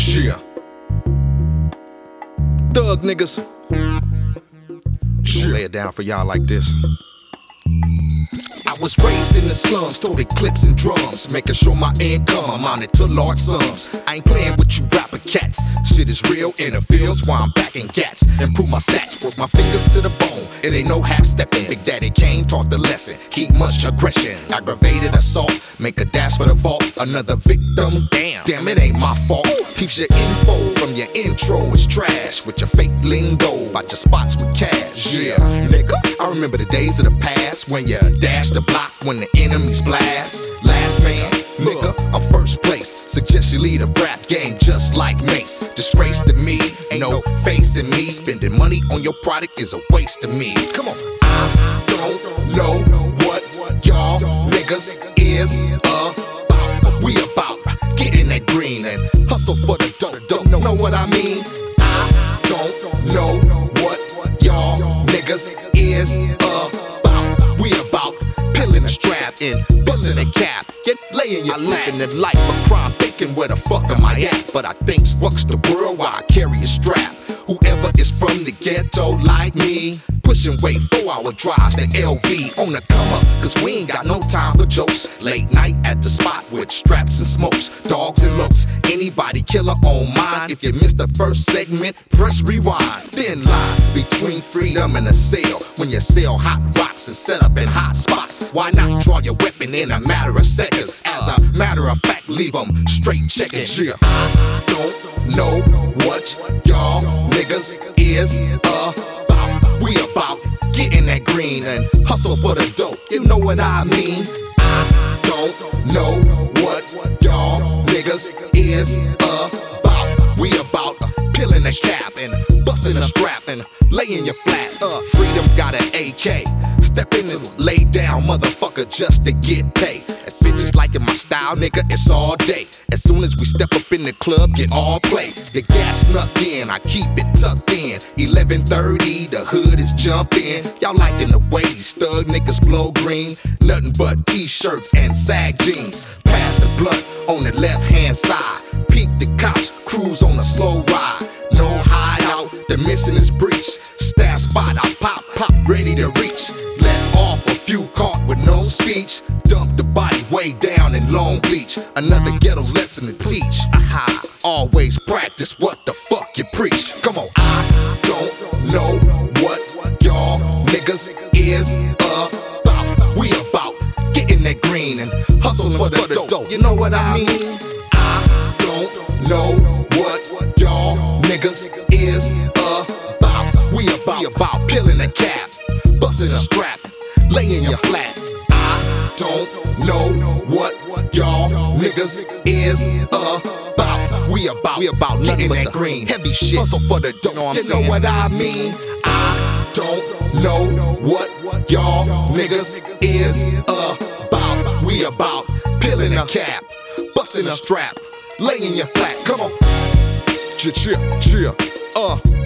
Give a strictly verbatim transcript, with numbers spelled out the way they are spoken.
Yeah. Thug niggas. Yeah. Lay it down for y'all like this. I was raised in the slums, toted clips and drums, making sure my income I'm on it to large sums. I ain't playing with you rapper cats. Shit is real in the fields while I'm packing gats. Improve my stats, work my fingers to the bone. It ain't no half stepping. Big Daddy Kane taught the lesson. Keep much aggression. Aggravated assault, make a dash for the vault. Another victim. Damn, damn, it ain't my fault. Keeps your info from your intro is trash. With your fake lingo, about your spots with cash. Yeah, nigga, I remember the days of the past when you dashed the block when the enemies blast. Last man, nigga, I'm first place. Suggest you lead a rap game just like Mace. Disgrace to me, ain't no face in me. Spending money on your product is a waste to me. Come on, I don't know what y'all niggas is about, but we about getting that green and hustle for the dope. Don't know what I mean? I don't know what y'all niggas is about. We about pillin' a strap and bustin' a cap. Get layin' your I live in the life of crime, thinking where the fuck am I at? But I think fucks the world while I carry a strap. Whoever is from the ghetto like me, pushing weight four hour drives to L V on the come up, cause we ain't got no time for jokes. Late night at the spot with straps and smokes, dogs and looks. Anybody killer on mine. If you missed the first segment, press rewind. Thin line between freedom and a sale. When you sell hot rocks and set up in hot spots, why not draw your weapon in a matter of seconds? As a matter of fact, leave them straight checking. Yeah. I don't know what y'all niggas is about. We about getting that green and hustle for the dope. You know what I mean? I don't know what y'all niggas is about. We about peeling the cap and busting a strap and laying your flat. Uh, freedom got an A K. Step in and lay down, motherfucker, just to get paid. As bitches liking my style, nigga, it's all day. As soon as we step up in the club, get all play. The gas snuck in, I keep it tucked in. eleven thirty, the hood is jumping. Y'all liking the way these thug niggas blow greens. Nothing but t-shirts and sag jeans. Pass the blunt on the left-hand side. Peek the cops, cruise on a slow ride. No hideout, the mission is breached. Stash spot, I pop, pop, ready to reach. Let off a few caught with no speech. Dump the body way down in Long Beach. Another ghetto lesson to teach. Aha, always practice what the fuck you preach. Come on, I don't know what y'all niggas is about. We about getting that green and hustle for the dope. You know what I mean? I don't know what y'all niggas is about. We about, we about peeling a cap, busting a strap, laying your flat. I don't know what y'all niggas is about. We about, we about getting that green, heavy shit, hustle for the dope. You know what I'm saying? You know what I mean? I don't know what y'all niggas is about. We about peeling a cap, busting a strap, laying your flat. Come on, chill, chill, chill. Uh.